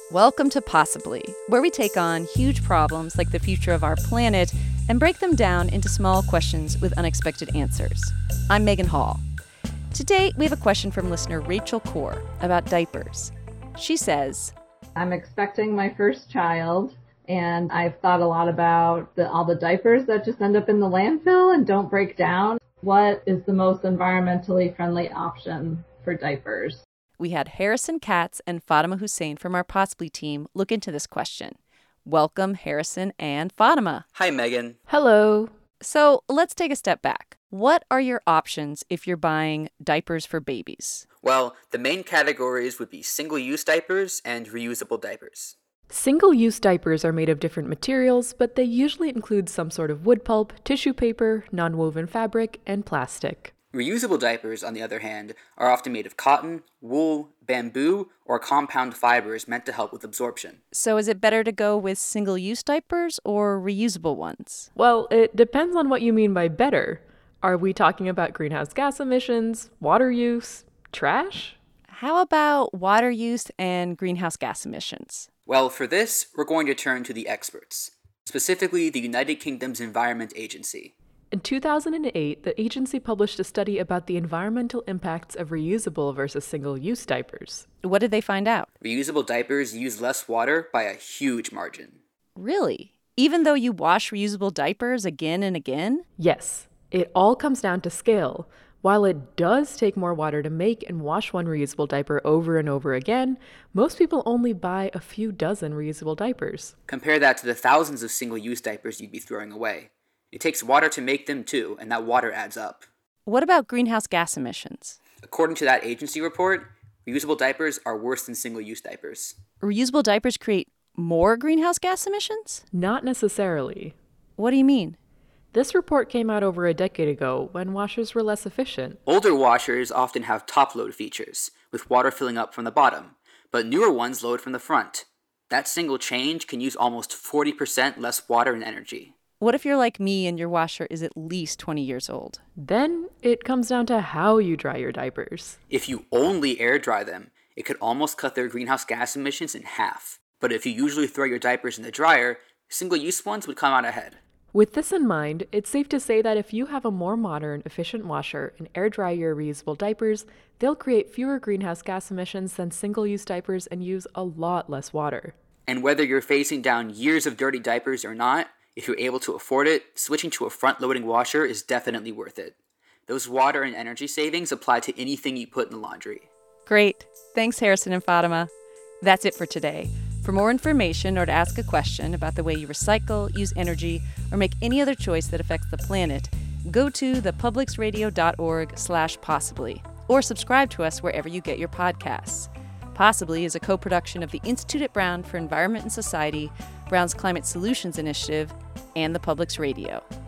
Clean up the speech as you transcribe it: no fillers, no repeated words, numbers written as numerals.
Welcome to Possibly, where we take on huge problems like the future of our planet and break them down into small questions with unexpected answers. I'm Megan Hall. Today, we have a question from listener Rachel Kaur about diapers. She says, I'm expecting my first child, and I've thought a lot about all the diapers that just end up in the landfill and don't break down. What is the most environmentally friendly option for diapers? We had Harrison Katz and Fatima Hussein from our Possibly team look into this question. Welcome, Harrison and Fatima. Hi, Megan. Hello. So let's take a step back. What are your options if you're buying diapers for babies? Well, the main categories would be single-use diapers and reusable diapers. Single-use diapers are made of different materials, but they usually include some sort of wood pulp, tissue paper, non-woven fabric, and plastic. Reusable diapers, on the other hand, are often made of cotton, wool, bamboo, or compound fibers meant to help with absorption. So is it better to go with single-use diapers or reusable ones? Well, it depends on what you mean by better. Are we talking about greenhouse gas emissions, water use, trash? How about water use and greenhouse gas emissions? Well, for this, we're going to turn to the experts, specifically the United Kingdom's Environment Agency. In 2008, the agency published a study about the environmental impacts of reusable versus single-use diapers. What did they find out? Reusable diapers use less water by a huge margin. Really? Even though you wash reusable diapers again and again? Yes, it all comes down to scale. While it does take more water to make and wash one reusable diaper over and over again, most people only buy a few dozen reusable diapers. Compare that to the thousands of single-use diapers you'd be throwing away. It takes water to make them too, and that water adds up. What about greenhouse gas emissions? According to that agency report, reusable diapers are worse than single-use diapers. Reusable diapers create more greenhouse gas emissions? Not necessarily. What do you mean? This report came out over a decade ago when washers were less efficient. Older washers often have top-load features, with water filling up from the bottom, but newer ones load from the front. That single change can use almost 40% less water and energy. What if you're like me and your washer is at least 20 years old? Then it comes down to how you dry your diapers. If you only air dry them, it could almost cut their greenhouse gas emissions in half. But if you usually throw your diapers in the dryer, single-use ones would come out ahead. With this in mind, it's safe to say that if you have a more modern, efficient washer and air dry your reusable diapers, they'll create fewer greenhouse gas emissions than single-use diapers and use a lot less water. And whether you're facing down years of dirty diapers or not, if you're able to afford it, switching to a front-loading washer is definitely worth it. Those water and energy savings apply to anything you put in the laundry. Great. Thanks, Harrison and Fatima. That's it for today. For more information or to ask a question about the way you recycle, use energy, or make any other choice that affects the planet, go to thepublicsradio.org/possibly or subscribe to us wherever you get your podcasts. Possibly is a co-production of the Institute at Brown for Environment and Society, Brown's Climate Solutions Initiative, and the Public's Radio.